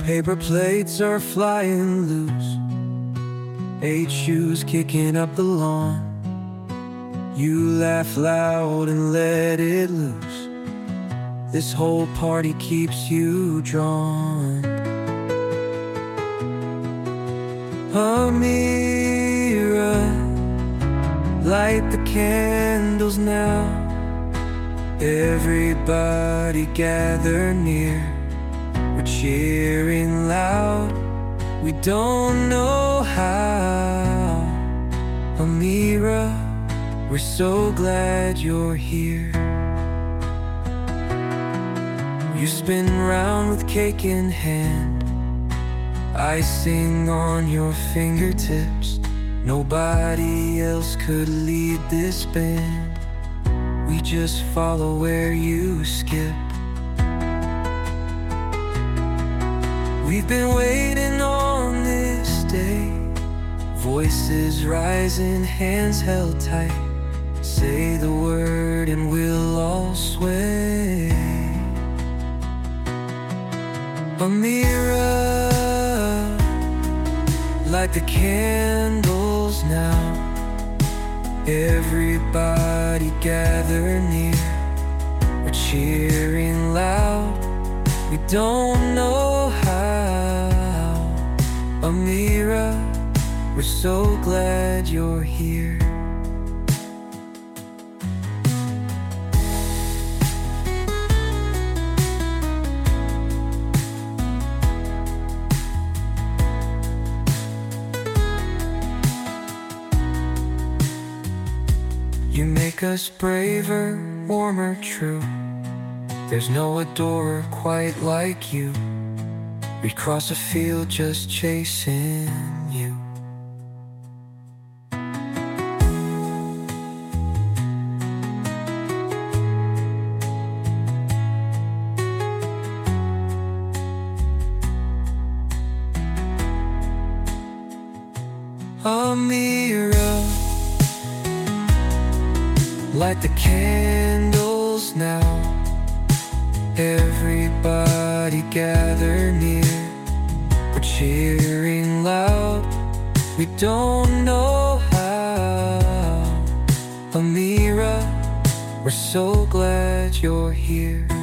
Paper plates are flying loose, 8 shoes kicking up the lawn. You laugh loud and let it loose. This whole party keeps you drawn. Amira, light the candles now. Everybody gather near. We're cheering loud, we don't know how. Amira, we're so glad you're here. You spin round with cake in hand, icing on your fingertips. Nobody else could lead this band. We just follow where you skip. We've been waiting on this day. Voices rising, hands held tight. Say the word and we'll all sway. Amira, light the candles now. Everybody gather near. We're cheering loud, we don't know how. Amira, we're so glad you're here. You make us braver, warmer, true. There's no adorer quite like you. We'd cross a field just chasing you. Amira, light the candles now. Everybody gather near. We're cheering loud, we don't know how. Amira, we're so glad you're here.